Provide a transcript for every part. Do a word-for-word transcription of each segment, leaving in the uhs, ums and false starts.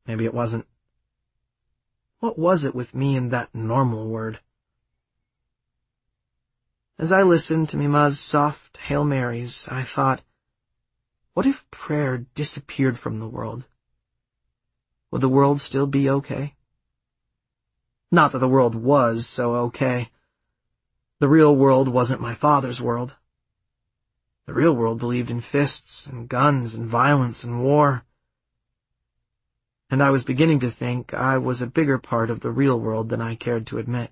maybe it wasn't. What was it with me and that normal word? As I listened to Mima's soft Hail Marys, I thought, what if prayer disappeared from the world? Would the world still be okay? Not that the world was so okay. The real world wasn't my father's world. The real world believed in fists and guns and violence and war. And I was beginning to think I was a bigger part of the real world than I cared to admit.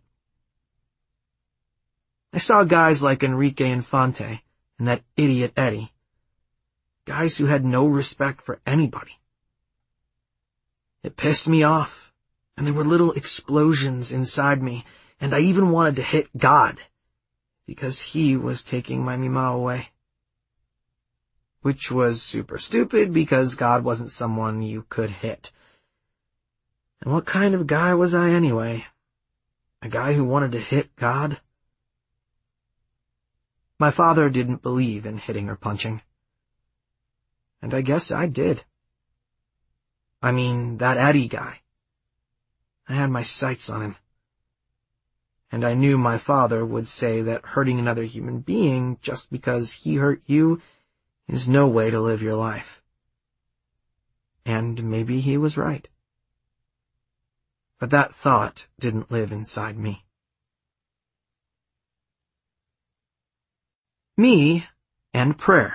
I saw guys like Enrique Infante and that idiot Eddie. Guys who had no respect for anybody. It pissed me off, and there were little explosions inside me, and I even wanted to hit God, because he was taking my Mima away. Which was super stupid, because God wasn't someone you could hit. And what kind of guy was I anyway? A guy who wanted to hit God? My father didn't believe in hitting or punching. And I guess I did. I mean, that Eddie guy. I had my sights on him. And I knew my father would say that hurting another human being just because he hurt you is no way to live your life. And maybe he was right. But that thought didn't live inside me. Me and prayer.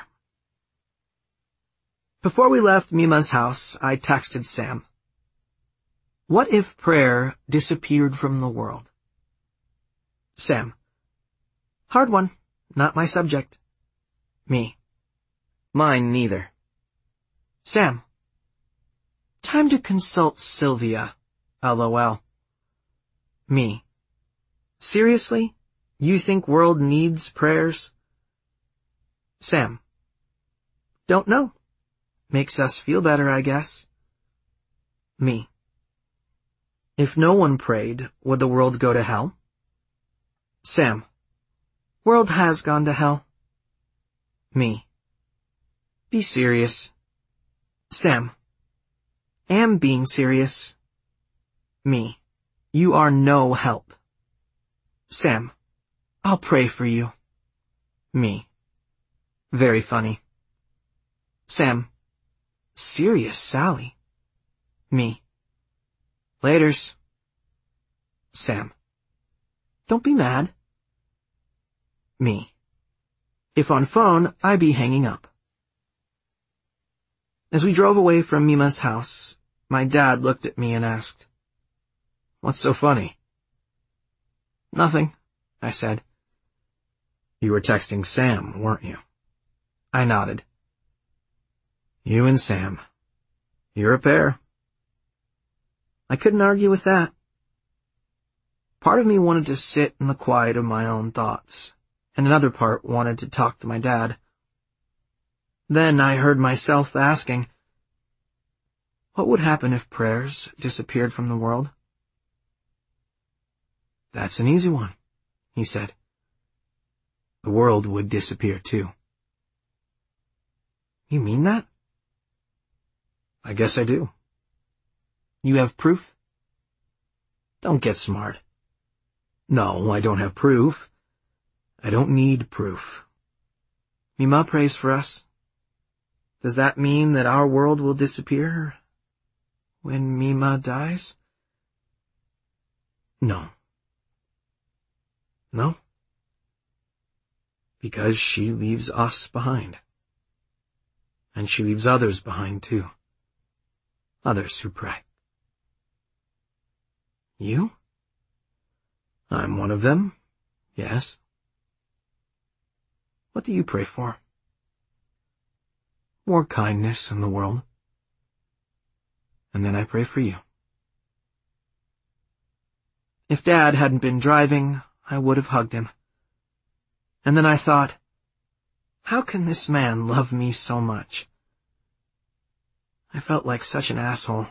Before we left Mima's house, I texted Sam. What if prayer disappeared from the world? Sam. Hard one. Not my subject. Me. Mine neither. Sam. Time to consult Sylvia. LOL. Me. Seriously? You think world needs prayers? Sam. Don't know. Makes us feel better, I guess. Me. If no one prayed, would the world go to hell? Sam. World has gone to hell. Me. Be serious. Sam. Am being serious. Me. You are no help. Sam. I'll pray for you. Me. Very funny. Sam. Serious Sally. Me. Laters. Sam. Don't be mad. Me. If on phone, I be hanging up. As we drove away from Mima's house, my dad looked at me and asked, What's so funny? Nothing, I said. You were texting Sam, weren't you? I nodded. You and Sam. You're a pair. I couldn't argue with that. Part of me wanted to sit in the quiet of my own thoughts, and another part wanted to talk to my dad. Then I heard myself asking, what would happen if prayers disappeared from the world? That's an easy one, he said. The world would disappear too. You mean that? I guess I do. You have proof? Don't get smart. No, I don't have proof. I don't need proof. Mima prays for us. Does that mean that our world will disappear when Mima dies? No. No? Because she leaves us behind. And she leaves others behind too. Others who pray. You? I'm one of them, yes. What do you pray for? More kindness in the world. And then I pray for you. If Dad hadn't been driving, I would have hugged him. And then I thought, how can this man love me so much? I felt like such an asshole.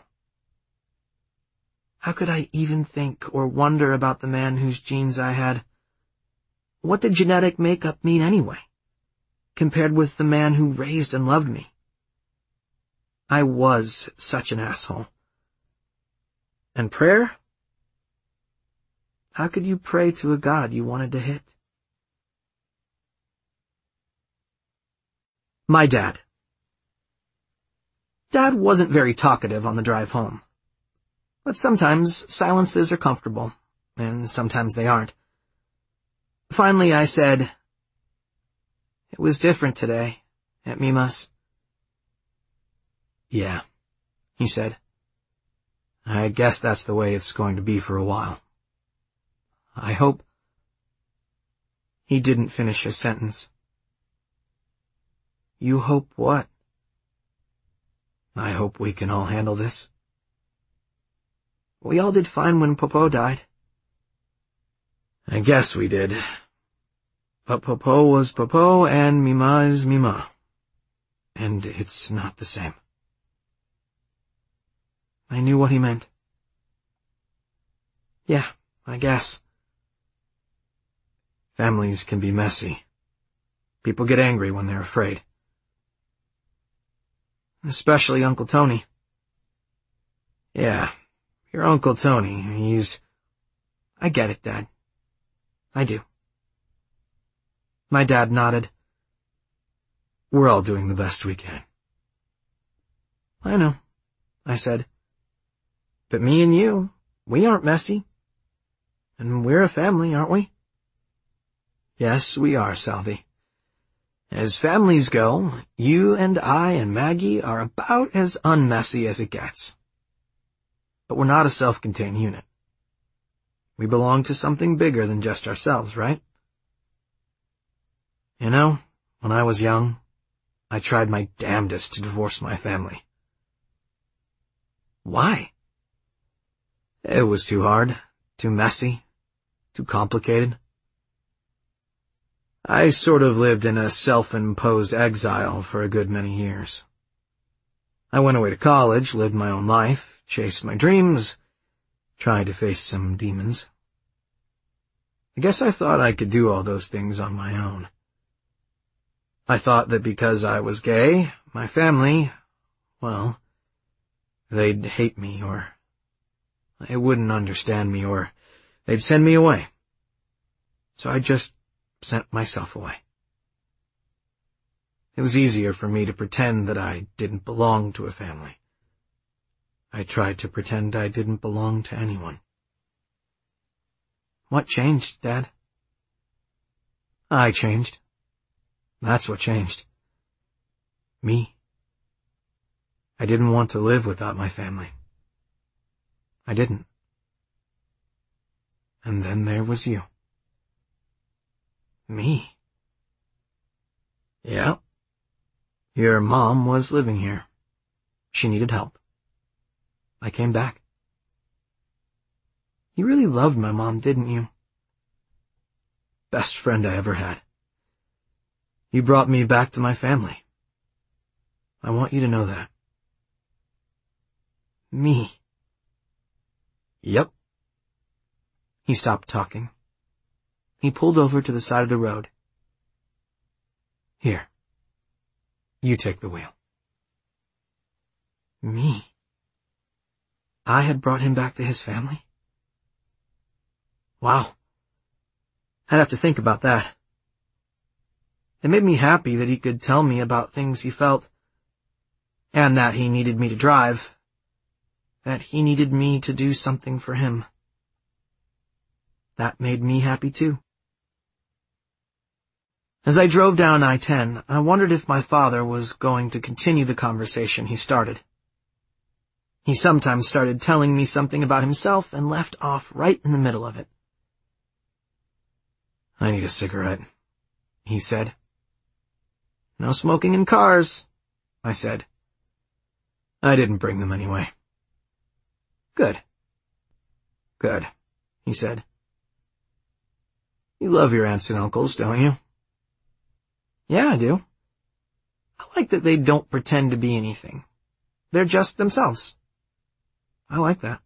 How could I even think or wonder about the man whose genes I had? What did genetic makeup mean anyway, compared with the man who raised and loved me? I was such an asshole. And prayer? How could you pray to a God you wanted to hit? My dad. Dad wasn't very talkative on the drive home. But sometimes silences are comfortable, and sometimes they aren't. Finally, I said, "It was different today, at Mima's." "Yeah," he said. "I guess that's the way it's going to be for a while. I hope—" He didn't finish his sentence. "You hope what?" "I hope we can all handle this." "We all did fine when Popo died." "I guess we did. But Popo was Popo and Mima is Mima. And it's not the same." I knew what he meant. Yeah, I guess. Families can be messy. People get angry when they're afraid. Especially Uncle Tony. Yeah, your Uncle Tony, he's... I get it, Dad. I do. My dad nodded. We're all doing the best we can. I know, I said. But me and you, we aren't messy. And we're a family, aren't we? Yes, we are, Salvi. As families go, you and I and Maggie are about as unmessy as it gets. But we're not a self-contained unit. We belong to something bigger than just ourselves, right? You know, when I was young, I tried my damnedest to divorce my family. Why? It was too hard, too messy, too complicated. I sort of lived in a self-imposed exile for a good many years. I went away to college, lived my own life, chased my dreams, tried to face some demons. I guess I thought I could do all those things on my own. I thought that because I was gay, my family, well, they'd hate me, or they wouldn't understand me, or they'd send me away. So I just sent myself away. It was easier for me to pretend that I didn't belong to a family. I tried to pretend I didn't belong to anyone. What changed, Dad? I changed. That's what changed. Me. I didn't want to live without my family. I didn't. And then there was you. Me? Yeah. Your mom was living here. She needed help. I came back. You really loved my mom, didn't you? Best friend I ever had. You brought me back to my family. I want you to know that. Me. Yep. He stopped talking. He pulled over to the side of the road. Here. You take the wheel. Me? I had brought him back to his family? Wow. I'd have to think about that. It made me happy that he could tell me about things he felt, and that he needed me to drive, that he needed me to do something for him. That made me happy too. As I drove down I ten, I wondered if my father was going to continue the conversation he started. He sometimes started telling me something about himself and left off right in the middle of it. I need a cigarette, he said. No smoking in cars, I said. I didn't bring them anyway. Good. Good, he said. You love your aunts and uncles, don't you? Yeah, I do. I like that they don't pretend to be anything. They're just themselves. I like that.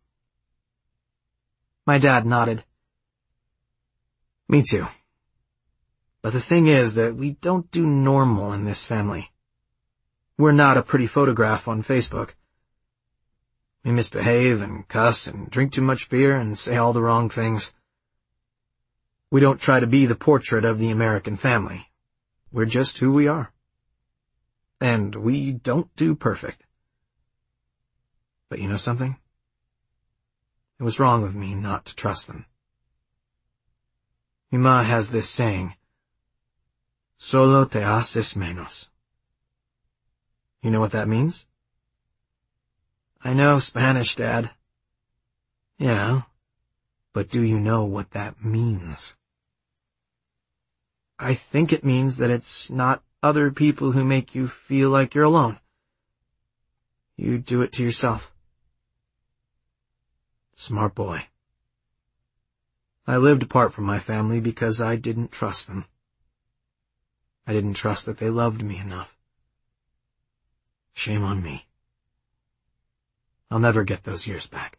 My dad nodded. Me too. But the thing is that we don't do normal in this family. We're not a pretty photograph on Facebook. We misbehave and cuss and drink too much beer and say all the wrong things. We don't try to be the portrait of the American family. We're just who we are. And we don't do perfect. But you know something? It was wrong of me not to trust them. Mi ma has this saying, solo te haces menos. You know what that means? I know Spanish, Dad. Yeah, but do you know what that means? I think it means that it's not other people who make you feel like you're alone. You do it to yourself. Smart boy. I lived apart from my family because I didn't trust them. I didn't trust that they loved me enough. Shame on me. I'll never get those years back.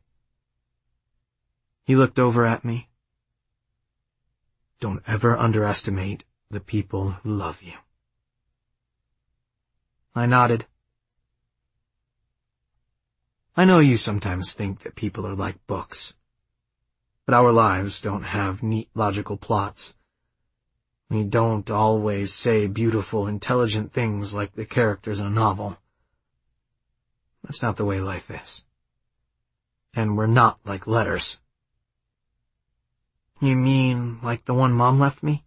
He looked over at me. Don't ever underestimate the people who love you. I nodded. I know you sometimes think that people are like books, but our lives don't have neat logical plots. We don't always say beautiful, intelligent things like the characters in a novel. That's not the way life is. And we're not like letters. You mean like the one Mom left me?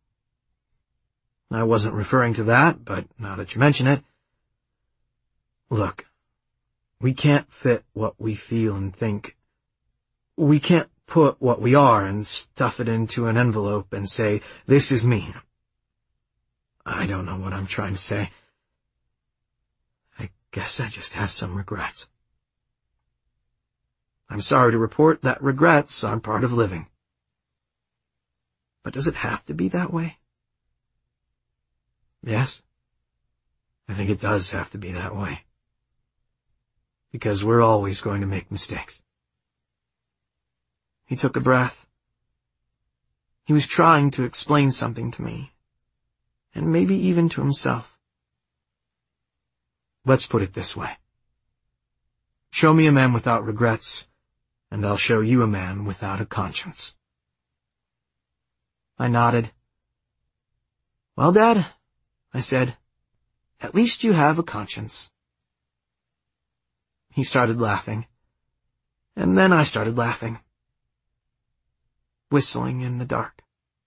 I wasn't referring to that, but now that you mention it. Look, we can't fit what we feel and think. We can't put what we are and stuff it into an envelope and say, this is me. I don't know what I'm trying to say. I guess I just have some regrets. I'm sorry to report that regrets are part of living. But does it have to be that way? Yes, I think it does have to be that way. Because we're always going to make mistakes. He took a breath. He was trying to explain something to me, and maybe even to himself. Let's put it this way. Show me a man without regrets, and I'll show you a man without a conscience. I nodded. Well, Dad, I said, at least you have a conscience. He started laughing, and then I started laughing, whistling in the dark.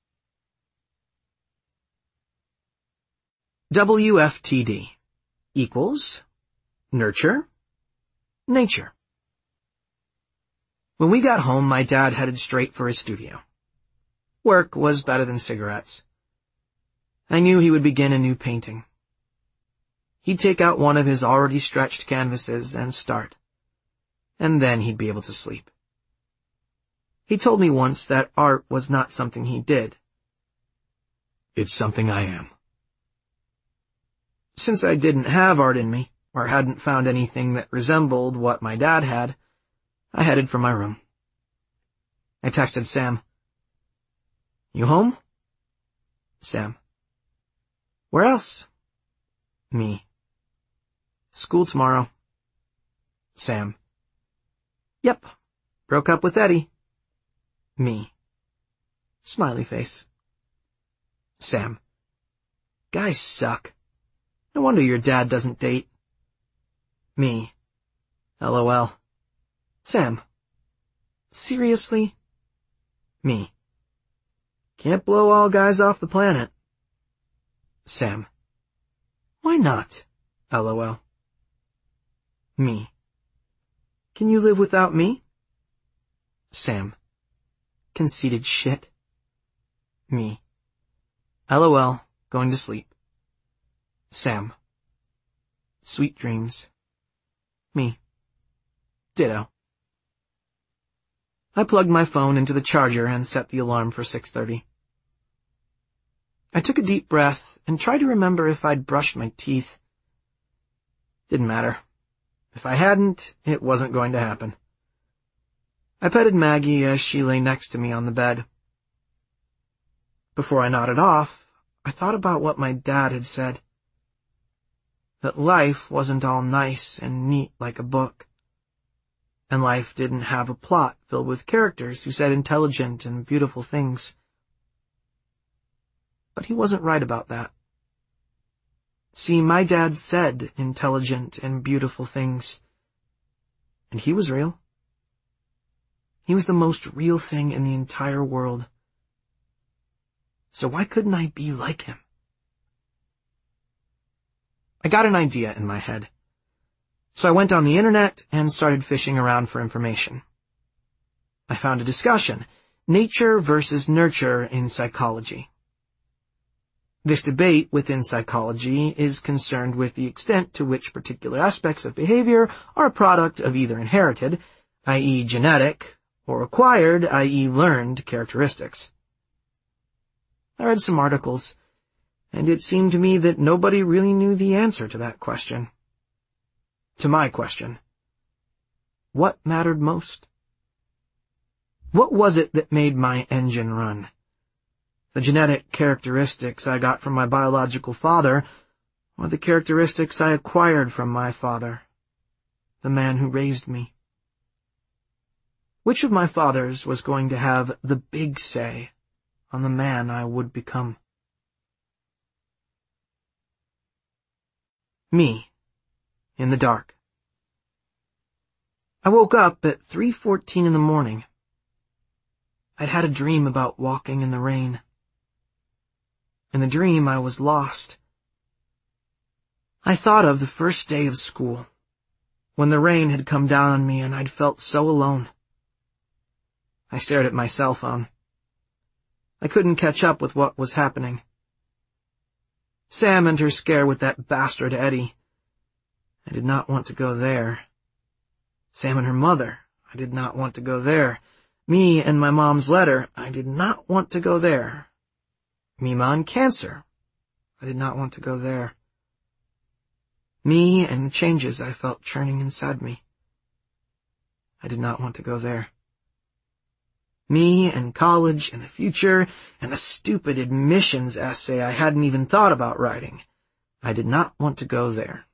W F T D equals nurture, nature. When we got home, my dad headed straight for his studio. Work was better than cigarettes. I knew he would begin a new painting. He'd take out one of his already stretched canvases and start. And then he'd be able to sleep. He told me once that art was not something he did. It's something I am. Since I didn't have art in me, or hadn't found anything that resembled what my dad had, I headed for my room. I texted Sam. You home? Sam. Where else? Me. School tomorrow. Sam. Yep. Broke up with Eddie. Me. Smiley face. Sam. Guys suck. No wonder your dad doesn't date. Me. LOL. Sam. Seriously? Me. Can't blow all guys off the planet. Sam. Why not? LOL. Me. Can you live without me? Sam. Conceited shit. Me. LOL. Going to sleep. Sam. Sweet dreams. Me. Ditto. I plugged my phone into the charger and set the alarm for six thirty. I took a deep breath and tried to remember if I'd brushed my teeth. Didn't matter. If I hadn't, it wasn't going to happen. I petted Maggie as she lay next to me on the bed. Before I nodded off, I thought about what my dad had said. That life wasn't all nice and neat like a book. and life didn't have a plot filled with characters who said intelligent and beautiful things. But he wasn't right about that. See, my dad said intelligent and beautiful things, and he was real. He was the most real thing in the entire world. So why couldn't I be like him? I got an idea in my head. So I went on the internet and started fishing around for information. I found a discussion, nature versus nurture in psychology. This debate within psychology is concerned with the extent to which particular aspects of behavior are a product of either inherited, that is genetic, or acquired, that is learned, characteristics. I read some articles, and it seemed to me that nobody really knew the answer to that question. To my question. What mattered most? What was it that made my engine run? The genetic characteristics I got from my biological father, or the characteristics I acquired from my father, the man who raised me? Which of my fathers was going to have the big say on the man I would become? Me, in the dark. I woke up at three fourteen in the morning. I'd had a dream about walking in the rain. In the dream, I was lost. I thought of the first day of school, when the rain had come down on me and I'd felt so alone. I stared at my cell phone. I couldn't catch up with what was happening. Sam and her scare with that bastard Eddie. I did not want to go there. Sam and her mother. I did not want to go there. Me and my mom's letter. I did not want to go there. Mima and cancer. I did not want to go there. Me and the changes I felt churning inside me. I did not want to go there. Me and college and the future and the stupid admissions essay I hadn't even thought about writing. I did not want to go there.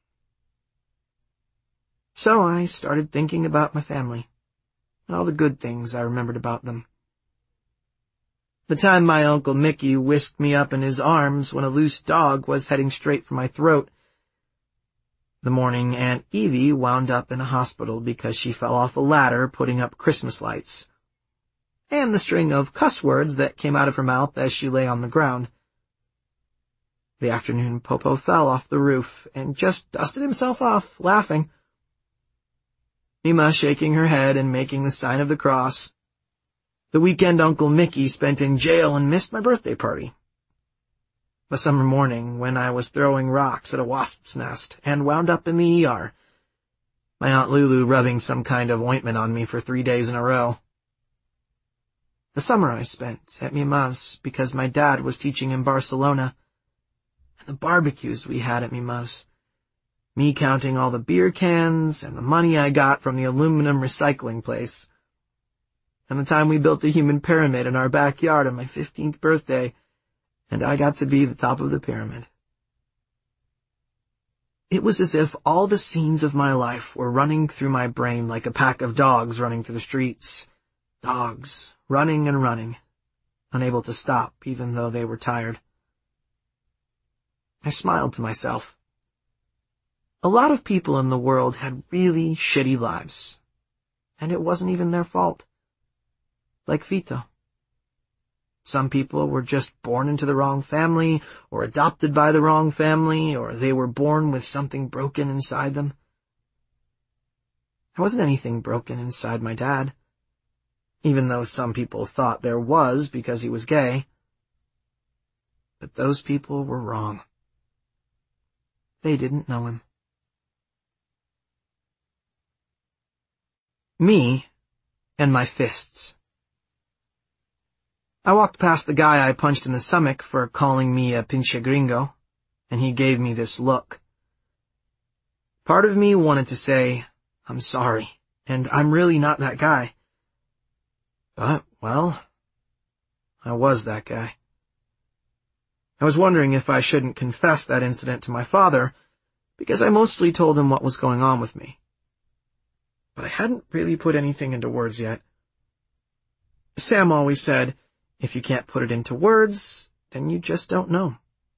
So I started thinking about my family and all the good things I remembered about them. The time my Uncle Mickey whisked me up in his arms when a loose dog was heading straight for my throat. The morning Aunt Evie wound up in a hospital because she fell off a ladder putting up Christmas lights. And the string of cuss words that came out of her mouth as she lay on the ground. The afternoon Popo fell off the roof and just dusted himself off, laughing. Mima shaking her head and making the sign of the cross. The weekend Uncle Mickey spent in jail and missed my birthday party. The summer morning when I was throwing rocks at a wasp's nest and wound up in the E R. My Aunt Lulu rubbing some kind of ointment on me for three days in a row. The summer I spent at Mima's because my dad was teaching in Barcelona, and the barbecues we had at Mima's. Me counting all the beer cans and the money I got from the aluminum recycling place. And the time we built a human pyramid in our backyard on my fifteenth birthday, and I got to be the top of the pyramid. It was as if all the scenes of my life were running through my brain like a pack of dogs running through the streets. Dogs, running and running, unable to stop even though they were tired. I smiled to myself. A lot of people in the world had really shitty lives, and it wasn't even their fault. Like Vito. Some people were just born into the wrong family, or adopted by the wrong family, or they were born with something broken inside them. There wasn't anything broken inside my dad, even though some people thought there was because he was gay. But those people were wrong. They didn't know him. Me and my fists. I walked past the guy I punched in the stomach for calling me a pinche gringo, and he gave me this look. Part of me wanted to say, I'm sorry, and I'm really not that guy. But, well, I was that guy. I was wondering if I shouldn't confess that incident to my father, because I mostly told him what was going on with me. but I hadn't really put anything into words yet. Sam always said, if you can't put it into words, then you just don't know.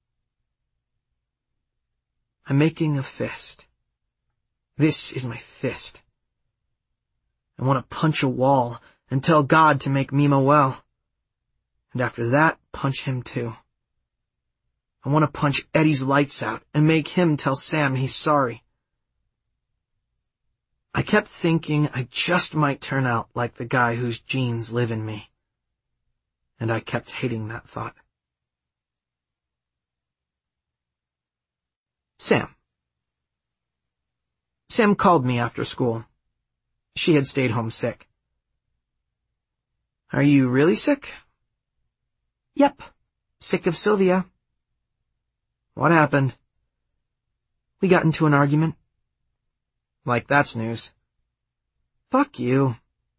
I'm making a fist. This is my fist. I want to punch a wall and tell God to make Mima well. And after that, punch him too. I want to punch Eddie's lights out and make him tell Sam he's sorry. I kept thinking I just might turn out like the guy whose genes live in me. And I kept hating that thought. Sam. Sam called me after school. She had stayed home sick. Are you really sick? Yep. Sick of Sylvia. What happened? We got into an argument. Like that's news. Fuck you.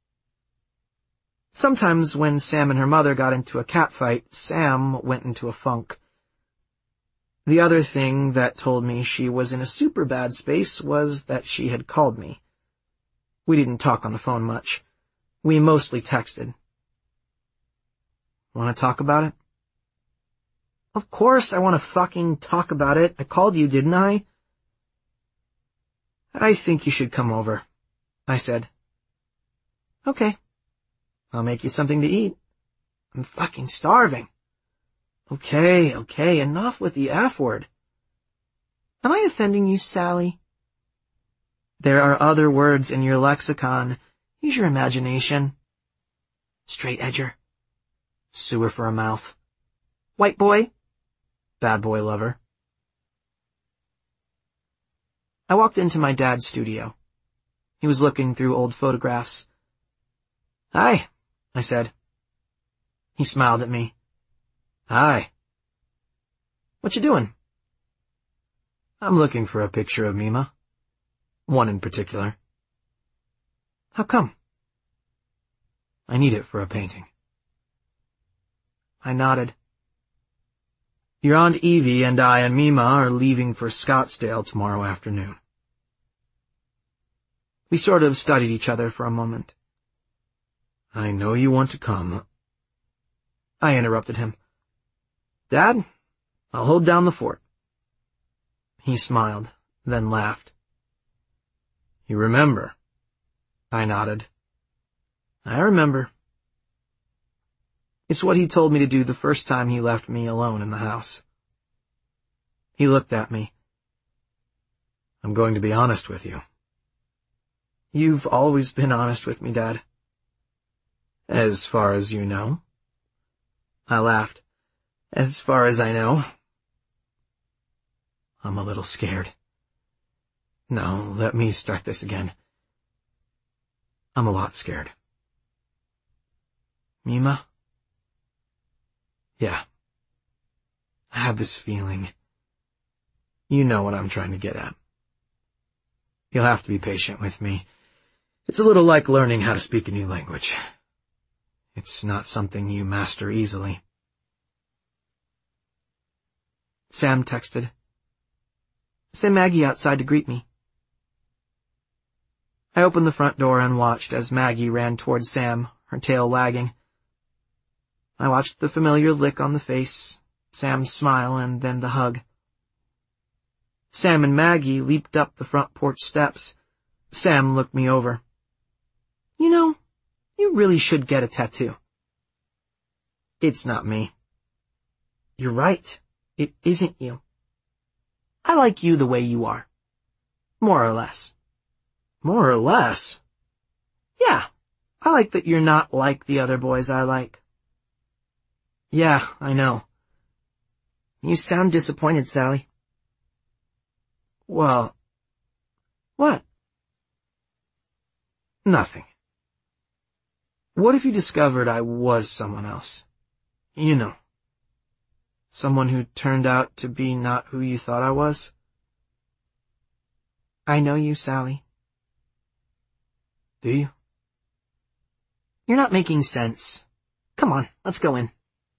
Sometimes when Sam and her mother got into a catfight, Sam went into a funk. The other thing that told me she was in a super bad space was that she had called me. We didn't talk on the phone much. We mostly texted. Want to talk about it? Of course I want to fucking talk about it. I called you, didn't I? I think you should come over, I said. Okay. I'll make you something to eat. I'm fucking starving. Okay, okay, enough with the F word. Am I offending you, Sally? There are other words in your lexicon. Use your imagination. Straight edger. Sewer for a mouth. White boy. Bad boy lover. I walked into my dad's studio. He was looking through old photographs. Hi, I said. He smiled at me. Hi. What you doing? I'm looking for a picture of Mima. One in particular. How come? I need it for a painting. I nodded. Your Aunt Evie and I and Mima are leaving for Scottsdale tomorrow afternoon. We sort of studied each other for a moment. I know you want to come. I interrupted him. Dad, I'll hold down the fort. He smiled, then laughed. You remember? I nodded. I remember. It's what he told me to do the first time he left me alone in the house. He looked at me. I'm going to be honest with you. You've always been honest with me, Dad. As far as you know. I laughed. As far as I know. I'm a little scared. No, let me start this again. I'm a lot scared. Mima? Yeah. I have this feeling. You know what I'm trying to get at. You'll have to be patient with me. It's a little like learning how to speak a new language. It's not something you master easily. Sam texted. Send Maggie outside to greet me. I opened the front door and watched as Maggie ran towards Sam, her tail wagging. I watched the familiar lick on the face, Sam's smile, and then the hug. Sam and Maggie leaped up the front porch steps. Sam looked me over. You know, you really should get a tattoo. It's not me. You're right. It isn't you. I like you the way you are. More or less. More or less? Yeah, I like that you're not like the other boys I like. Yeah, I know. You sound disappointed, Sally. Well, what? Nothing. What if you discovered I was someone else? You know. Someone who turned out to be not who you thought I was? I know you, Sally. Do you? You're not making sense. Come on, let's go in.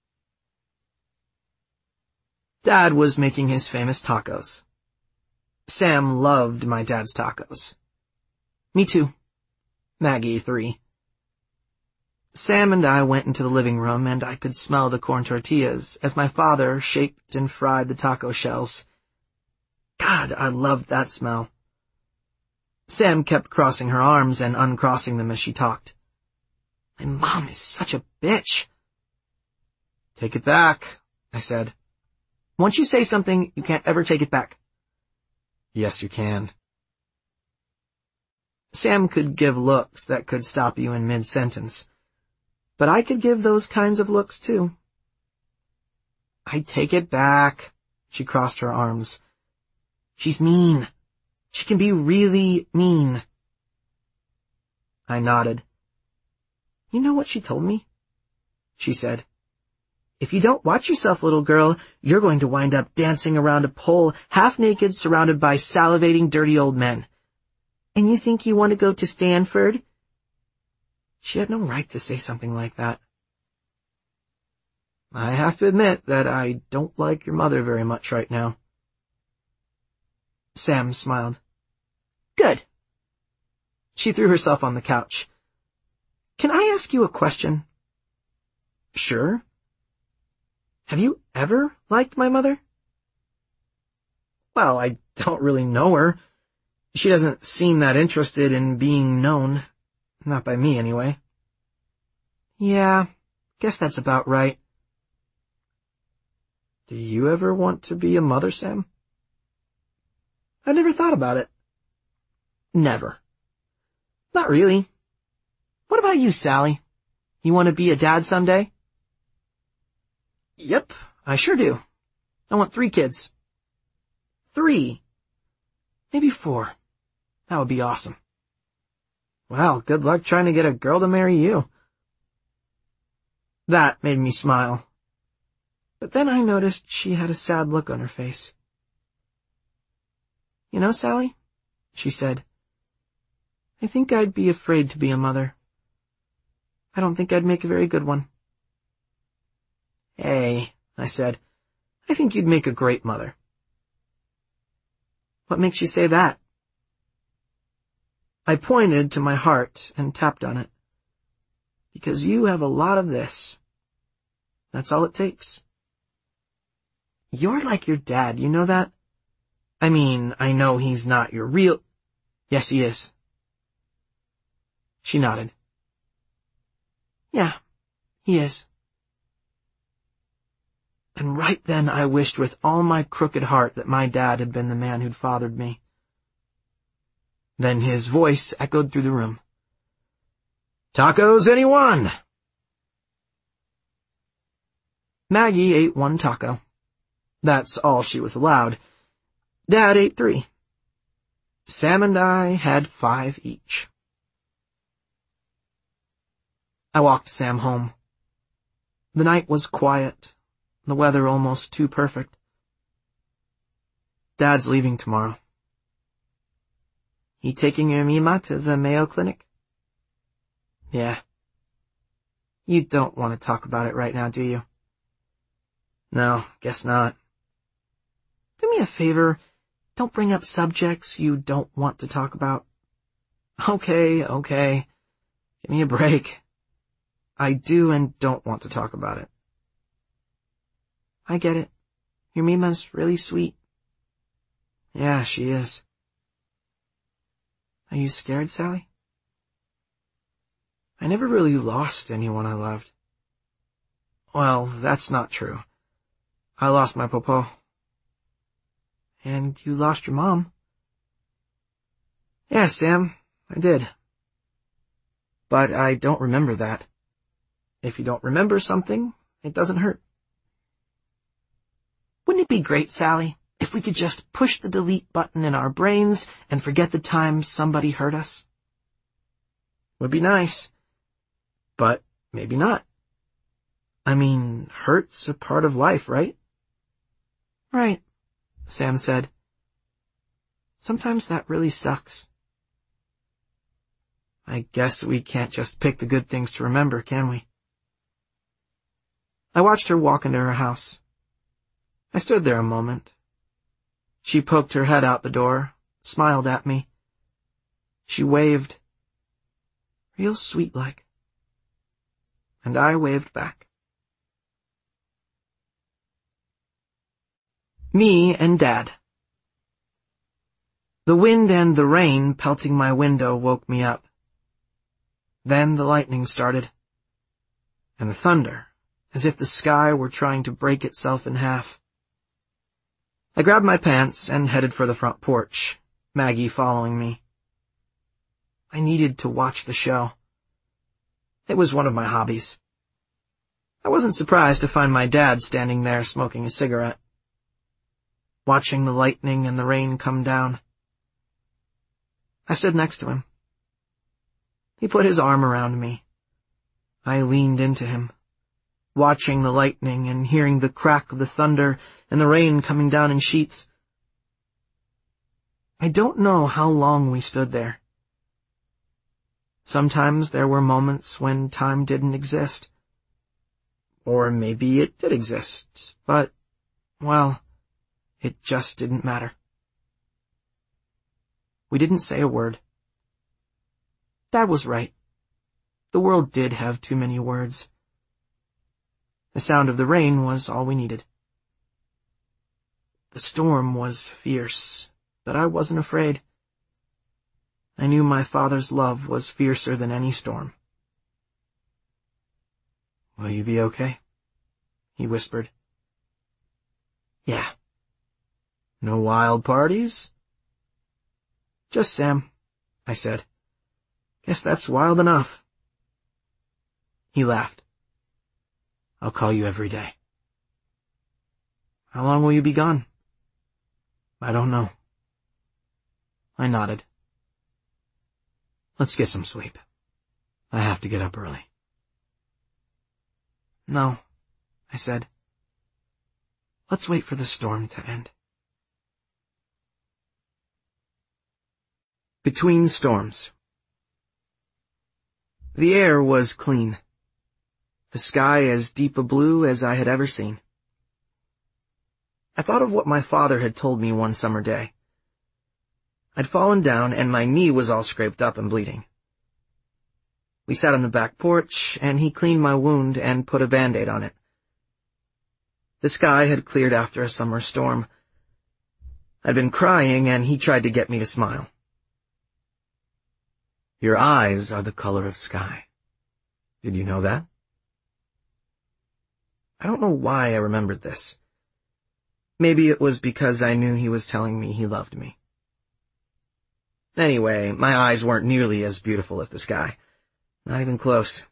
Dad was making his famous tacos. Sam loved my dad's tacos. Me too, Maggie, three. Sam and I went into the living room, and I could smell the corn tortillas as my father shaped and fried the taco shells. God, I loved that smell. Sam kept crossing her arms and uncrossing them as she talked. My mom is such a bitch. Take it back, I said. Once you say something, you can't ever take it back. Yes, you can. Sam could give looks that could stop you in mid-sentence, but I could give those kinds of looks too. I take it back. She crossed her arms. She's mean. She can be really mean. I nodded. You know what she told me? She said, if you don't watch yourself, little girl, you're going to wind up dancing around a pole, half-naked, surrounded by salivating, dirty old men. And you think you want to go to Stanford? She had no right to say something like that. I have to admit that I don't like your mother very much right now. Sam smiled. Good. She threw herself on the couch. Can I ask you a question? Sure. Have you ever liked my mother? Well, I don't really know her. She doesn't seem that interested in being known. Not by me, anyway. Yeah, guess that's about right. Do you ever want to be a mother, Sam? I never thought about it. Never. Not really. What about you, Sally? You want to be a dad someday? Yep, I sure do. I want three kids. Three. Maybe four. That would be awesome. Well, good luck trying to get a girl to marry you. That made me smile. But then I noticed she had a sad look on her face. You know, Sally, she said, I think I'd be afraid to be a mother. I don't think I'd make a very good one. Hey, I said, I think you'd make a great mother. What makes you say that? I pointed to my heart and tapped on it. Because you have a lot of this. That's all it takes. You're like your dad, you know that? I mean, I know he's not your real... Yes, he is. She nodded. Yeah, he is. And right then I wished with all my crooked heart that my dad had been the man who'd fathered me. Then his voice echoed through the room. Tacos, anyone? Maggie ate one taco. That's all she was allowed. Dad ate three. Sam and I had five each. I walked Sam home. The night was quiet, the weather almost too perfect. Dad's leaving tomorrow. He taking your Mima to the Mayo Clinic? Yeah. You don't want to talk about it right now, do you? No, guess not. Do me a favor, don't bring up subjects you don't want to talk about. Okay, okay. Give me a break. I do and don't want to talk about it. I get it. Your Mima's really sweet. Yeah, she is. Are you scared, Sally? I never really lost anyone I loved. Well, that's not true. I lost my papa. And you lost your mom. Yeah, Sam, I did. But I don't remember that. If you don't remember something, it doesn't hurt. Wouldn't it be great, Sally, if we could just push the delete button in our brains and forget the time somebody hurt us? Would be nice. But maybe not. I mean, hurt's a part of life, right? Right, Sam said. Sometimes that really sucks. I guess we can't just pick the good things to remember, can we? I watched her walk into her house. I stood there a moment. She poked her head out the door, smiled at me. She waved. Real sweet-like. And I waved back. Me and Dad. The wind and the rain pelting my window woke me up. Then the lightning started, and the thunder, as if the sky were trying to break itself in half. I grabbed my pants and headed for the front porch, Maggie following me. I needed to watch the show. It was one of my hobbies. I wasn't surprised to find my dad standing there smoking a cigarette, watching the lightning and the rain come down. I stood next to him. He put his arm around me. I leaned into him, watching the lightning and hearing the crack of the thunder and the rain coming down in sheets. I don't know how long we stood there. Sometimes there were moments when time didn't exist. Or maybe it did exist, but, well, it just didn't matter. We didn't say a word. Dad was right. The world did have too many words. The sound of the rain was all we needed. The storm was fierce, but I wasn't afraid. I knew my father's love was fiercer than any storm. "Will you be okay?" he whispered. "Yeah." "No wild parties?" "Just Sam," I said. "Guess that's wild enough." He laughed. "I'll call you every day." "How long will you be gone?" "I don't know." I nodded. "Let's get some sleep. I have to get up early." "No," I said. "Let's wait for the storm to end." Between storms. The air was clean. The sky as deep a blue as I had ever seen. I thought of what my father had told me one summer day. I'd fallen down and my knee was all scraped up and bleeding. We sat on the back porch, and he cleaned my wound and put a Band-Aid on it. The sky had cleared after a summer storm. I'd been crying, and he tried to get me to smile. "Your eyes are the color of sky. Did you know that?" I don't know why I remembered this. Maybe it was because I knew he was telling me he loved me. Anyway, my eyes weren't nearly as beautiful as the sky. Not even close.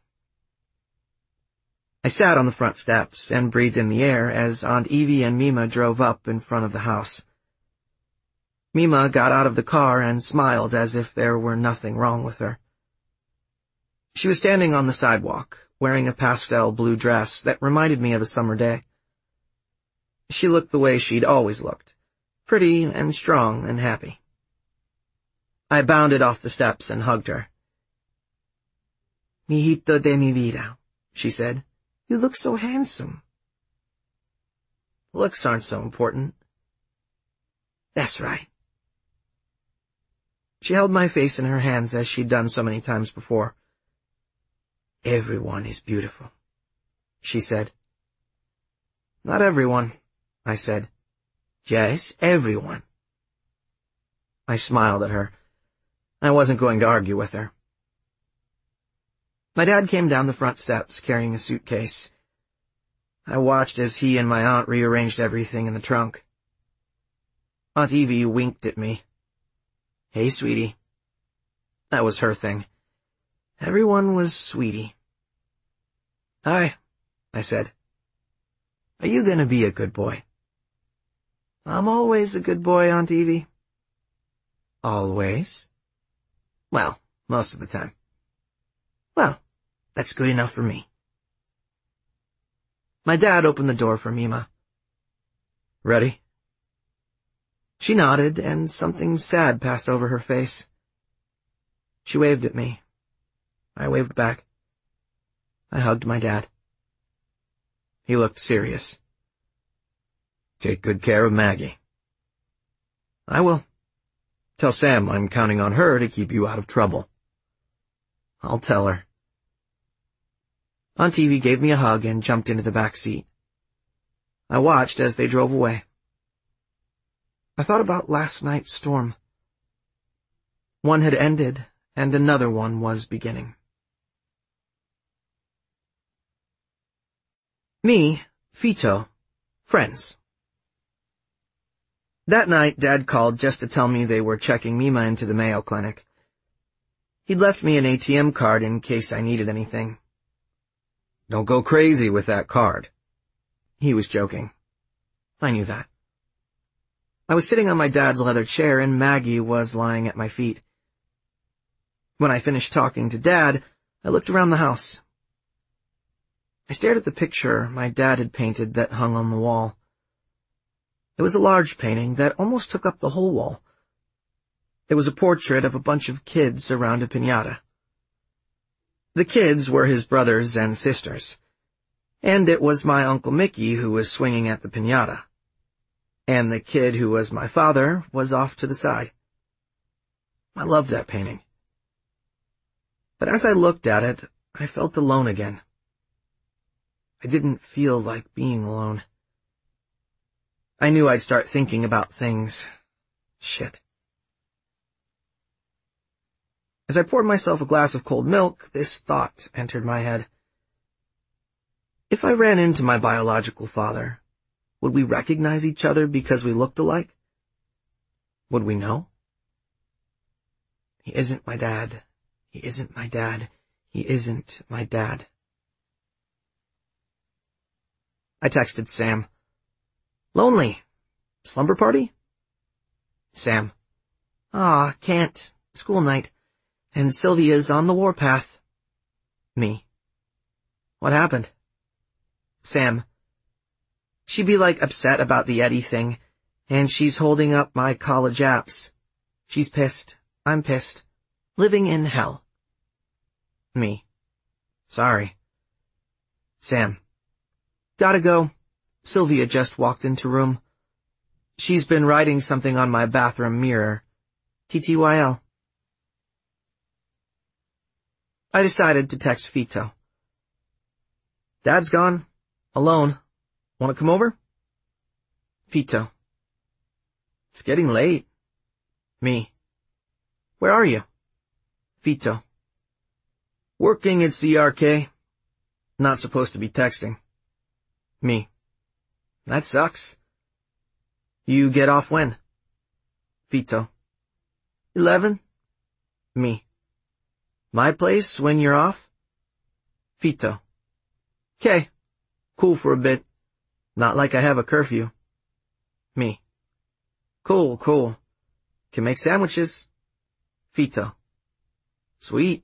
I sat on the front steps and breathed in the air as Aunt Evie and Mima drove up in front of the house. Mima got out of the car and smiled as if there were nothing wrong with her. She was standing on the sidewalk, wearing a pastel blue dress that reminded me of a summer day. She looked the way she'd always looked, pretty and strong and happy. I bounded off the steps and hugged her. "Mijito de mi vida," she said. "You look so handsome." "Looks aren't so important." "That's right." She held my face in her hands as she'd done so many times before. "Everyone is beautiful," she said. "Not everyone," I said. "Yes, everyone." I smiled at her. I wasn't going to argue with her. My dad came down the front steps carrying a suitcase. I watched as he and my aunt rearranged everything in the trunk. Aunt Evie winked at me. "Hey, sweetie." That was her thing. Everyone was sweetie. "Hi," I said. "Are you going to be a good boy?" "I'm always a good boy, Aunt Evie." "Always?" "Well, most of the time." "Well, that's good enough for me." My dad opened the door for Mima. "Ready?" She nodded, and something sad passed over her face. She waved at me. I waved back. I hugged my dad. He looked serious. "Take good care of Maggie." "I will. Tell Sam I'm counting on her to keep you out of trouble." I'll tell her. Aunt Evie gave me a hug and jumped into the back seat. I watched as they drove away. I thought about last night's storm. One had ended, and another one was beginning. Me, Fito, friends. That night, Dad called just to tell me they were checking Mima into the Mayo Clinic. He'd left me an A T M card in case I needed anything. Don't go crazy with that card. He was joking. I knew that. I was sitting on my dad's leather chair and Maggie was lying at my feet. When I finished talking to Dad, I looked around the house. I stared at the picture my dad had painted that hung on the wall. It was a large painting that almost took up the whole wall. It was a portrait of a bunch of kids around a piñata. The kids were his brothers and sisters, and it was my Uncle Mickey who was swinging at the piñata. And the kid who was my father was off to the side. I loved that painting. But as I looked at it, I felt alone again. I didn't feel like being alone. I knew I'd start thinking about things. Shit. As I poured myself a glass of cold milk, this thought entered my head. If I ran into my biological father, would we recognize each other because we looked alike? Would we know? He isn't my dad. He isn't my dad. He isn't my dad. I texted Sam. Lonely. Slumber party? Sam. Ah, can't. School night. And Sylvia's on the warpath. Me. What happened? Sam. She'd be like upset about the Eddie thing, and she's holding up my college apps. She's pissed. I'm pissed. Living in hell. Me. Sorry. Sam. Gotta go. Sylvia just walked into room. She's been writing something on my bathroom mirror. T T Y L. I decided to text Fito. Dad's gone. Alone. Want to come over? Fito. It's getting late. Me. Where are you? Fito. Working at C R K. Not supposed to be texting. Me. That sucks. You get off when? Fito. Eleven. Me. My place when you're off? Fito. K. Cool for a bit. Not like I have a curfew. Me. Cool, cool. Can make sandwiches. Fito. Sweet.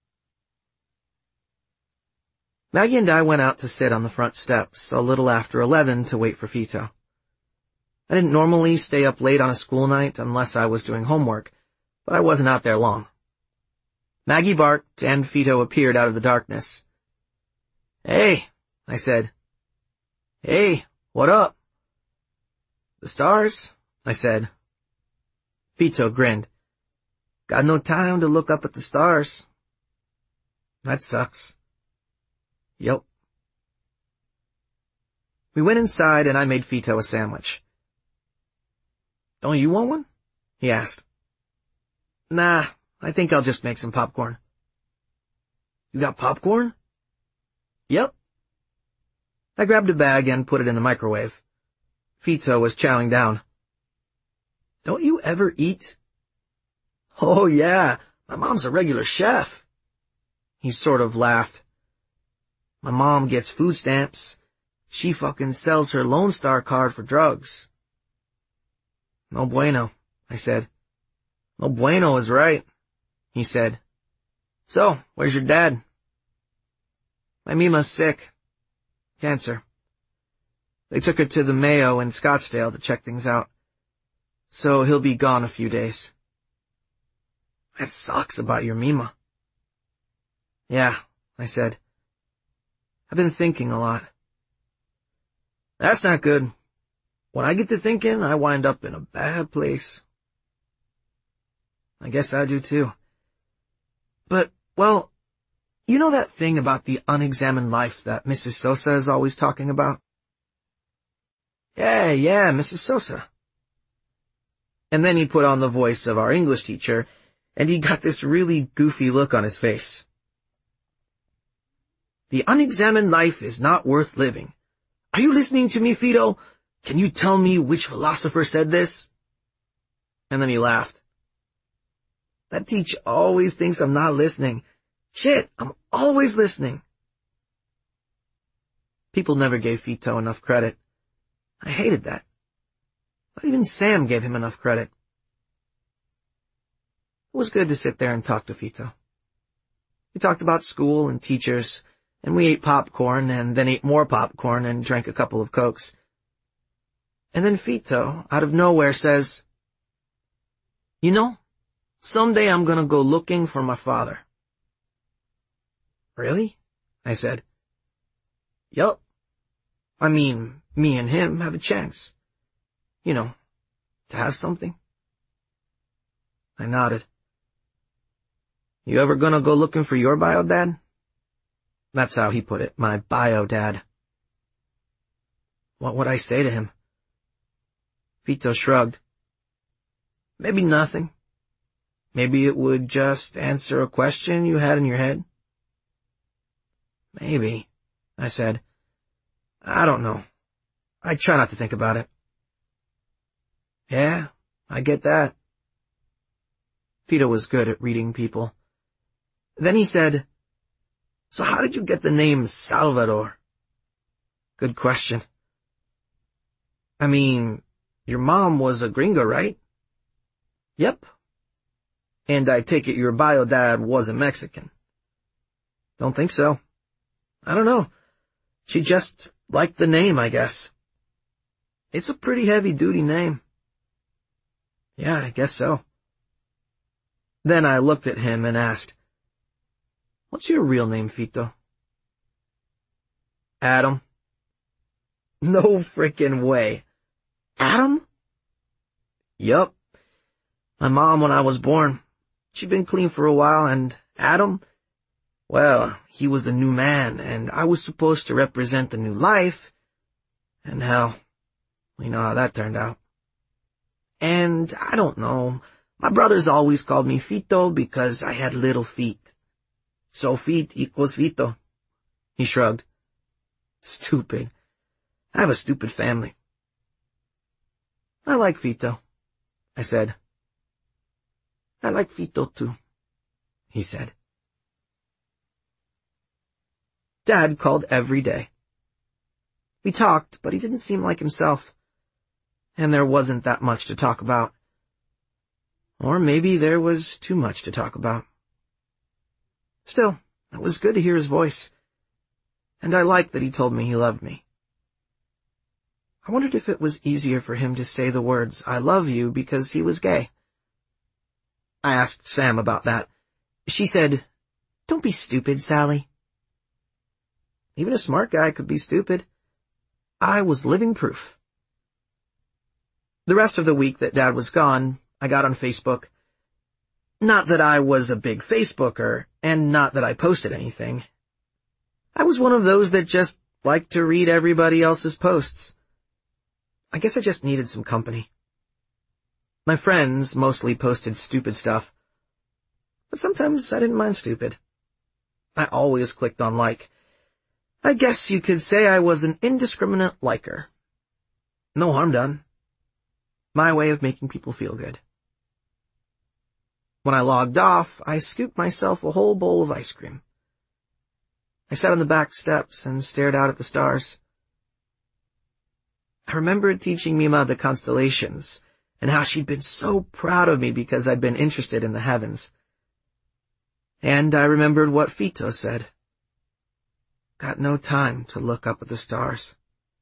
Maggie and I went out to sit on the front steps a little after eleven to wait for Fito. I didn't normally stay up late on a school night unless I was doing homework, but I wasn't out there long. Maggie barked and Fito appeared out of the darkness. Hey, I said. Hey, what up? The stars, I said. Fito grinned. Got no time to look up at the stars. That sucks. Yep. We went inside and I made Fito a sandwich. Don't you want one? He asked. Nah, I think I'll just make some popcorn. You got popcorn? Yep. I grabbed a bag and put it in the microwave. Fito was chowing down. Don't you ever eat? Oh yeah, my mom's a regular chef. He sort of laughed. My mom gets food stamps. She fucking sells her Lone Star card for drugs. No bueno, I said. No bueno is right, he said. So, where's your dad? My Mima's sick. Cancer. They took her to the Mayo in Scottsdale to check things out. So he'll be gone a few days. That sucks about your Mima. Yeah, I said. I've been thinking a lot. That's not good. When I get to thinking, I wind up in a bad place. I guess I do too. But, well, You know that thing about the unexamined life that Missus Sosa is always talking about? Yeah, yeah, Missus Sosa. And then he put on the voice of our English teacher, and he got this really goofy look on his face. The unexamined life is not worth living. Are you listening to me, Fido? Can you tell me which philosopher said this? And then he laughed. That teacher always thinks I'm not listening. Shit, I'm always listening. People never gave Fito enough credit. I hated that. Not even Sam gave him enough credit. It was good to sit there and talk to Fito. We talked about school and teachers, and we ate popcorn and then ate more popcorn and drank a couple of Cokes. And then Fito, out of nowhere, says, You know, someday I'm gonna go looking for my father. Really? I said. Yup. I mean, me and him have a chance. You know, to have something. I nodded. You ever gonna go looking for your bio dad? That's how he put it, my bio dad. What would I say to him? Fito shrugged. Maybe nothing. Maybe it would just answer a question you had in your head. Maybe, I said. I don't know. I try not to think about it. Yeah, I get that. Fito was good at reading people. Then he said, So how did you get the name Salvador? Good question. I mean, your mom was a gringo, right? Yep. And I take it your bio dad wasn't Mexican. Don't think so. I don't know. She just liked the name, I guess. It's a pretty heavy-duty name. Yeah, I guess so. Then I looked at him and asked, What's your real name, Fito? Adam. No frickin' way. Adam? Yup. My mom when I was born. She'd been clean for a while, and Adam, well, he was the new man, and I was supposed to represent the new life, and hell, we know how that turned out. And I don't know, my brothers always called me Fito because I had little feet. So feet equals Fito. He shrugged. Stupid. I have a stupid family. I like Fito, I said. I like Fito too, he said. Dad called every day. We talked, but he didn't seem like himself. And there wasn't that much to talk about. Or maybe there was too much to talk about. Still, it was good to hear his voice. And I liked that he told me he loved me. I wondered if it was easier for him to say the words, I love you, because he was gay. I asked Sam about that. She said, Don't be stupid, Sally. Even a smart guy could be stupid. I was living proof. The rest of the week that Dad was gone, I got on Facebook. Not that I was a big Facebooker, and not that I posted anything. I was one of those that just liked to read everybody else's posts. I guess I just needed some company. My friends mostly posted stupid stuff, but sometimes I didn't mind stupid. I always clicked on like. I guess you could say I was an indiscriminate liker. No harm done. My way of making people feel good. When I logged off, I scooped myself a whole bowl of ice cream. I sat on the back steps and stared out at the stars. I remembered teaching Mima the constellations, and how she'd been so proud of me because I'd been interested in the heavens. And I remembered what Fito said. Got no time to look up at the stars.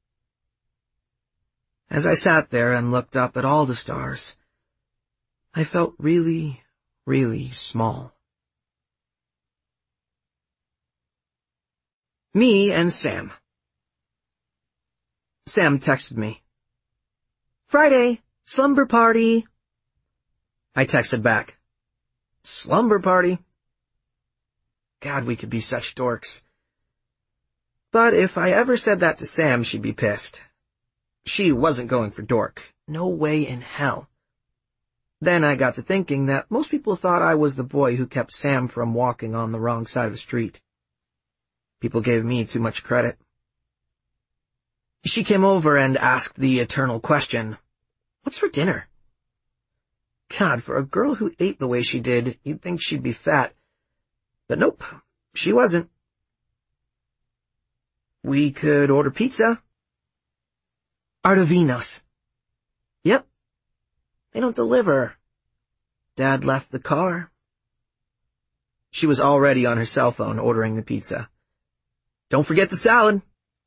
As I sat there and looked up at all the stars, I felt really, really small. Me and Sam. Sam texted me. Friday, slumber party. I texted back. Slumber party? God, we could be such dorks. But if I ever said that to Sam, she'd be pissed. She wasn't going for dork. No way in hell. Then I got to thinking that most people thought I was the boy who kept Sam from walking on the wrong side of the street. People gave me too much credit. She came over and asked the eternal question, "What's for dinner?" God, for a girl who ate the way she did, you'd think she'd be fat. But nope, she wasn't. We could order pizza. Ardovinos. Yep. They don't deliver. Dad left the car. She was already on her cell phone ordering the pizza. Don't forget the salad.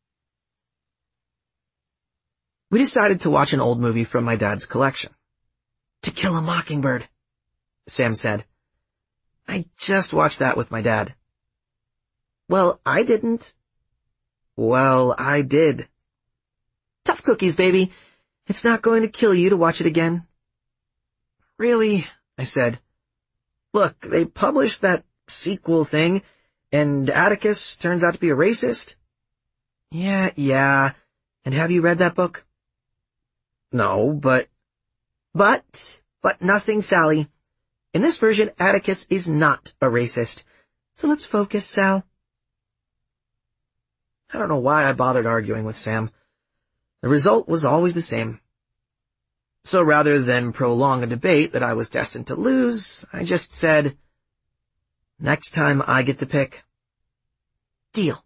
We decided to watch an old movie from my dad's collection. To Kill a Mockingbird, Sam said. I just watched that with my dad. Well, I didn't. Well, I did. Tough cookies, baby. It's not going to kill you to watch it again. Really? I said. Look, they published that sequel thing, and Atticus turns out to be a racist. Yeah, yeah. And have you read that book? No, but... But, but nothing, Sally. In this version, Atticus is not a racist. So let's focus, Sal. I don't know why I bothered arguing with Sam. The result was always the same. So rather than prolong a debate that I was destined to lose, I just said, next time I get to pick. Deal.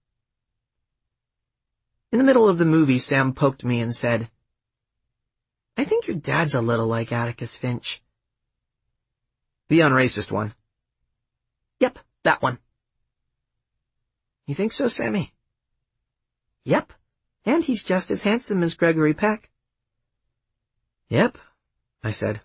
In the middle of the movie, Sam poked me and said, I think your dad's a little like Atticus Finch. The unracist one. Yep, that one. You think so, Sammy? Yep, and he's just as handsome as Gregory Peck. Yep, I said.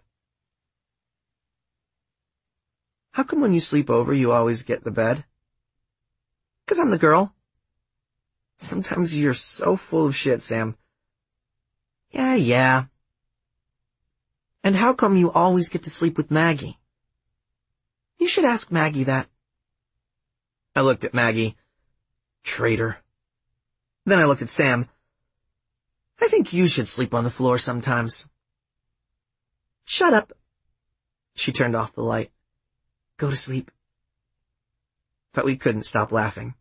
How come when you sleep over you always get the bed? 'Cause I'm the girl. Sometimes you're so full of shit, Sam. Yeah, yeah. And how come you always get to sleep with Maggie? You should ask Maggie that. I looked at Maggie. Traitor. Then I looked at Sam. I think you should sleep on the floor sometimes. Shut up. She turned off the light. Go to sleep. But we couldn't stop laughing.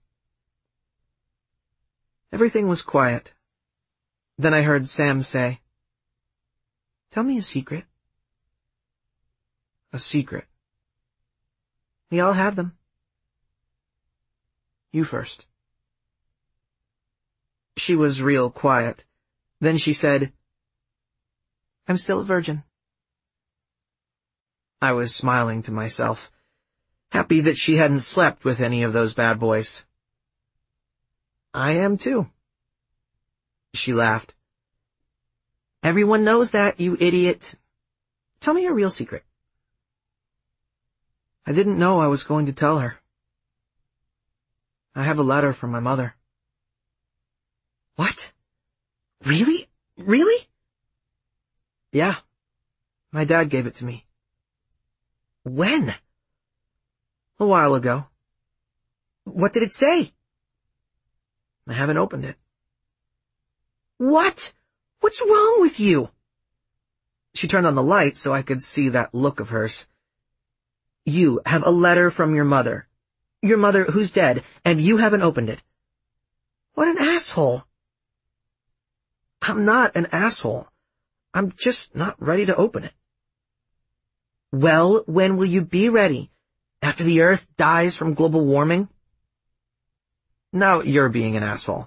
Everything was quiet. Then I heard Sam say, Tell me a secret. A secret. We all have them. You first. She was real quiet. Then she said, I'm still a virgin. I was smiling to myself, happy that she hadn't slept with any of those bad boys. I am too. She laughed. Everyone knows that, you idiot. Tell me your real secret. I didn't know I was going to tell her. I have a letter from my mother. What? Really? Really? Yeah. My dad gave it to me. When? A while ago. What did it say? I haven't opened it. What? What's wrong with you? She turned on the light so I could see that look of hers. You have a letter from your mother. Your mother who's dead, and you haven't opened it. What an asshole. I'm not an asshole. I'm just not ready to open it. Well, when will you be ready? After the Earth dies from global warming? Now you're being an asshole.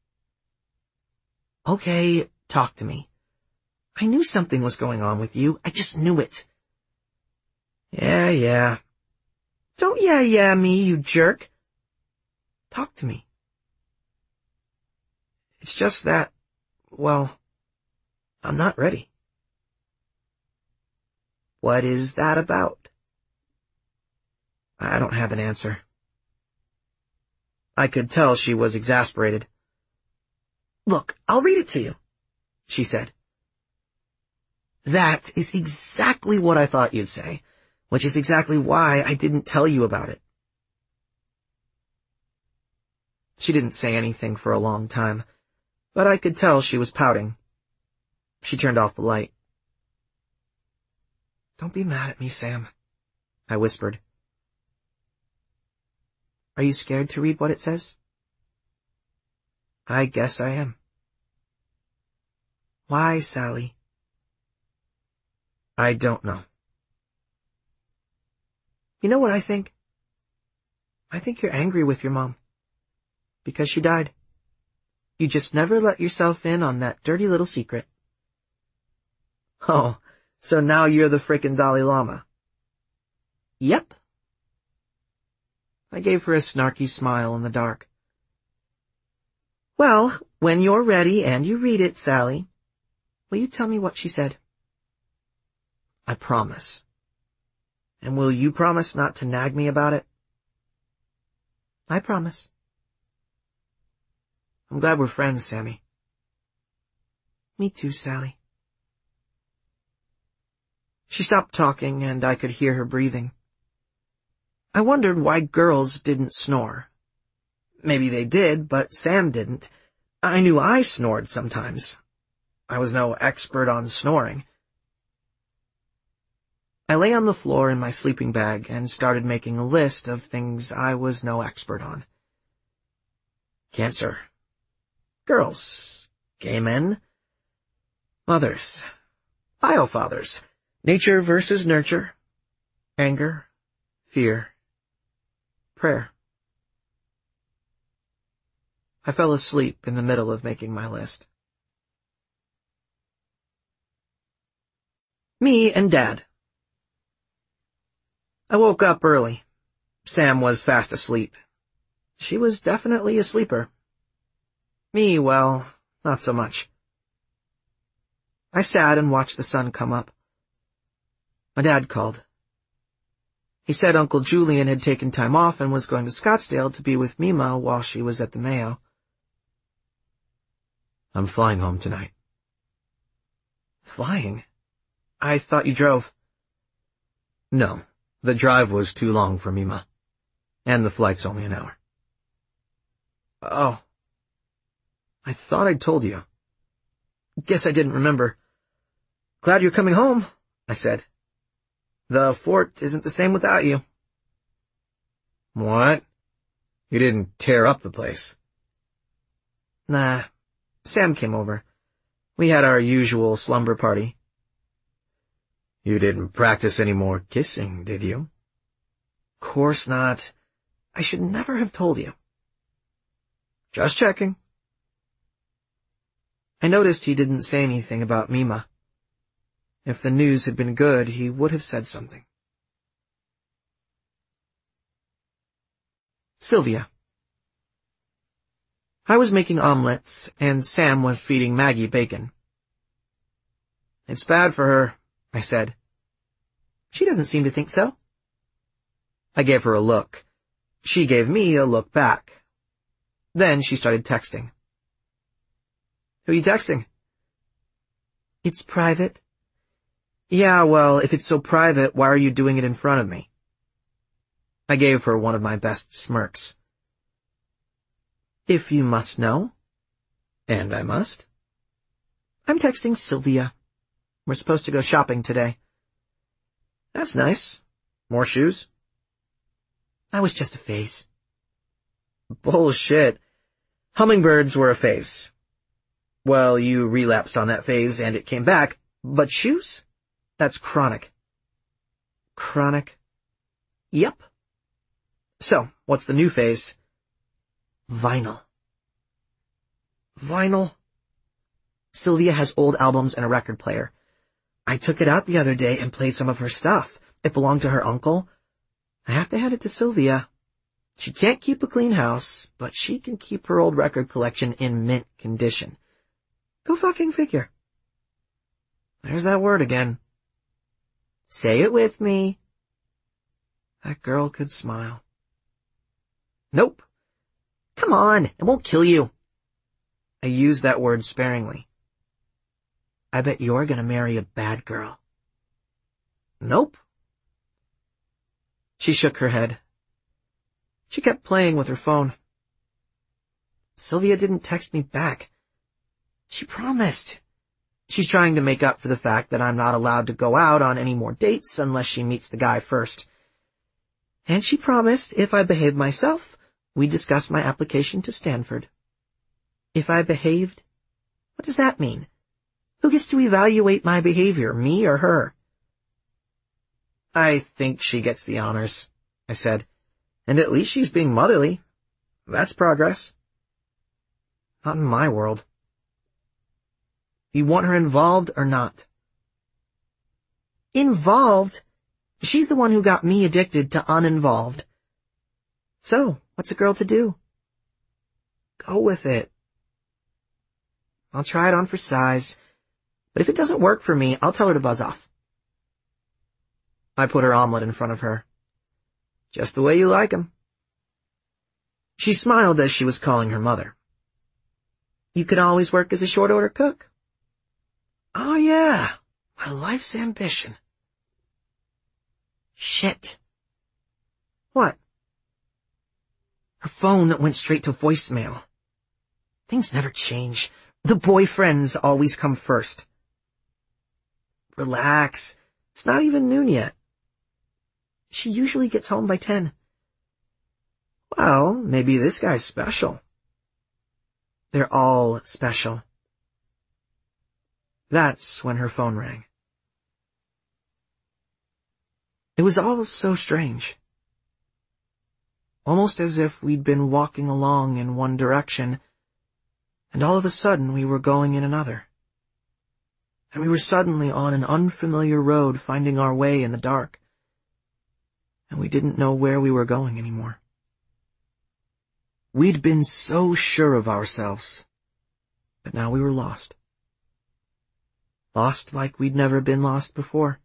Okay, talk to me. I knew something was going on with you. I just knew it. Yeah, yeah. Don't yeah, yeah me, you jerk. Talk to me. It's just that, well, I'm not ready. What is that about? I don't have an answer. I could tell she was exasperated. Look, I'll read it to you, she said. That is exactly what I thought you'd say, which is exactly why I didn't tell you about it. She didn't say anything for a long time, but I could tell she was pouting. She turned off the light. "Don't be mad at me, Sam," I whispered. "Are you scared to read what it says?" "I guess I am." "Why, Sally?" "I don't know." "You know what I think? I think you're angry with your mom. Because she died. You just never let yourself in on that dirty little secret." "Oh, so now you're the frickin' Dalai Lama." "Yep." I gave her a snarky smile in the dark. "Well, when you're ready and you read it, Sally, will you tell me what she said?" "I promise." "And will you promise not to nag me about it?" "I promise." "I'm glad we're friends, Sammy." "Me too, Sally." She stopped talking, and I could hear her breathing. I wondered why girls didn't snore. Maybe they did, but Sam didn't. I knew I snored sometimes. I was no expert on snoring. I lay on the floor in my sleeping bag and started making a list of things I was no expert on. Cancer. Girls. Gay men. Mothers. Biofathers. Nature versus nurture. Anger. Fear. Prayer. I fell asleep in the middle of making my list. Me and Dad. I woke up early. Sam was fast asleep. She was definitely a sleeper. Me, well, not so much. I sat and watched the sun come up. My dad called. He said Uncle Julian had taken time off and was going to Scottsdale to be with Mima while she was at the Mayo. "I'm flying home tonight." "Flying? I thought you drove." "No, the drive was too long for Mima. And the flight's only an hour." "Oh. I thought I'd told you. Guess I didn't remember." "Glad you're coming home," I said. "The fort isn't the same without you." "What? You didn't tear up the place?" "Nah. Sam came over. We had our usual slumber party." "You didn't practice any more kissing, did you?" "Course not. I should never have told you." "Just checking." I noticed he didn't say anything about Mima. If the news had been good, he would have said something. Sylvia. I was making omelets, and Sam was feeding Maggie bacon. "It's bad for her," I said. "She doesn't seem to think so." I gave her a look. She gave me a look back. Then she started texting. "Who are you texting?" "It's private." "Yeah, well, if it's so private, why are you doing it in front of me?" I gave her one of my best smirks. "If you must know." "And I must?" "I'm texting Sylvia. We're supposed to go shopping today." "That's nice. More shoes?" "That was just a phase." "Bullshit. Hummingbirds were a phase. Well, you relapsed on that phase and it came back, but shoes? That's chronic." "Chronic?" "Yep." "So, what's the new phase?" "Vinyl." "Vinyl?" "Sylvia has old albums and a record player. I took it out the other day and played some of her stuff. It belonged to her uncle. I have to hand it to Sylvia. She can't keep a clean house, but she can keep her old record collection in mint condition. Go fucking figure." There's that word again. Say it with me. That girl could smile. "Nope. Come on, it won't kill you." I used that word sparingly. "I bet you're gonna marry a bad girl." "Nope." She shook her head. She kept playing with her phone. Sylvia didn't text me back. She promised. She's trying to make up for the fact that I'm not allowed to go out on any more dates unless she meets the guy first. And she promised if I behaved myself, we'd discuss my application to Stanford. If I behaved? What does that mean? Who gets to evaluate my behavior, me or her? I think she gets the honors, I said. And at least she's being motherly. That's progress. Not in my world. You want her involved or not? Involved? She's the one who got me addicted to uninvolved. So, what's a girl to do? Go with it. I'll try it on for size, but if it doesn't work for me, I'll tell her to buzz off. I put her omelet in front of her. Just the way you like 'em. She smiled as she was calling her mother. You could always work as a short-order cook. Oh yeah, my life's ambition. Shit. What? Her phone went straight to voicemail. Things never change. The boyfriends always come first. Relax. It's not even noon yet. She usually gets home by ten. Well, maybe this guy's special. They're all special. That's when her phone rang. It was all so strange. Almost as if we'd been walking along in one direction, and all of a sudden we were going in another. And we were suddenly on an unfamiliar road finding our way in the dark. And we didn't know where we were going anymore. We'd been so sure of ourselves, but now we were lost. Lost like we'd never been lost before.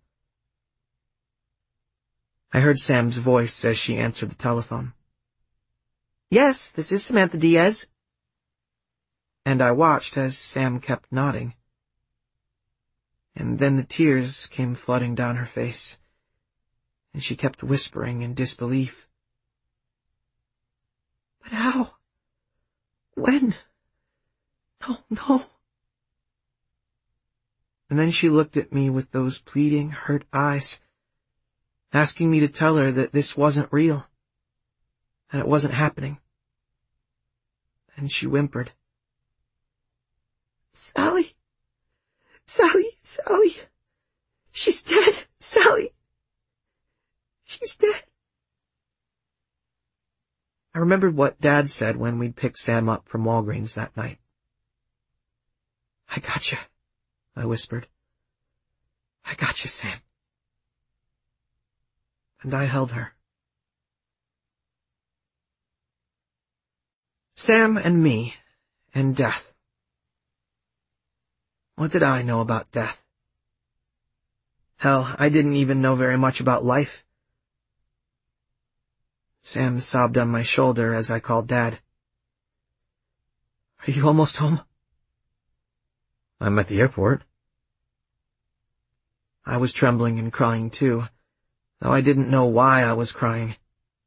I heard Sam's voice as she answered the telephone. Yes, this is Samantha Diaz. And I watched as Sam kept nodding. And then the tears came flooding down her face, and she kept whispering in disbelief. But how? When? No, no. And then she looked at me with those pleading, hurt eyes, asking me to tell her that this wasn't real, and it wasn't happening. And she whimpered. Sally, Sally, Sally, she's dead, Sally, she's dead. I remembered what Dad said when we'd picked Sam up from Walgreens that night. I gotcha, I whispered. I gotcha, Sam. And I held her. Sam and me, and death. What did I know about death? Hell, I didn't even know very much about life. Sam sobbed on my shoulder as I called Dad. Are you almost home? I'm at the airport. I was trembling and crying too, though I didn't know why I was crying.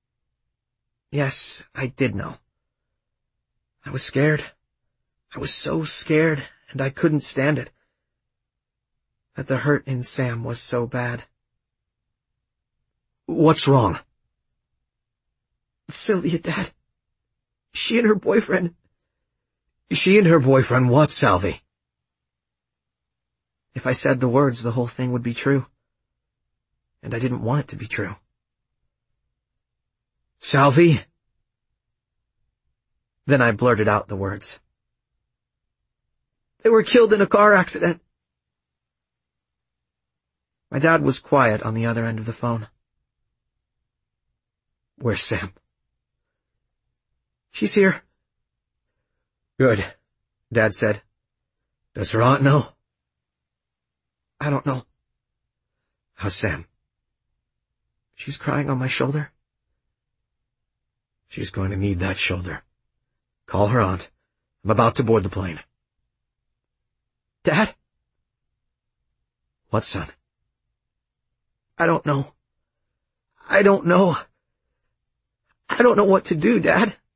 Yes, I did know. I was scared. I was so scared, and I couldn't stand it. That the hurt in Sam was so bad. What's wrong? Sylvia, Dad. She and her boyfriend. She and her boyfriend what, Salvi? If I said the words, the whole thing would be true. And I didn't want it to be true. Salvi? Then I blurted out the words. They were killed in a car accident. My dad was quiet on the other end of the phone. Where's Sam? She's here. Good, Dad said. Does her aunt know? I don't know. How's Sam? She's crying on my shoulder. She's going to need that shoulder. Call her aunt. I'm about to board the plane. Dad? What, son? I don't know. I don't know. I don't know what to do, Dad.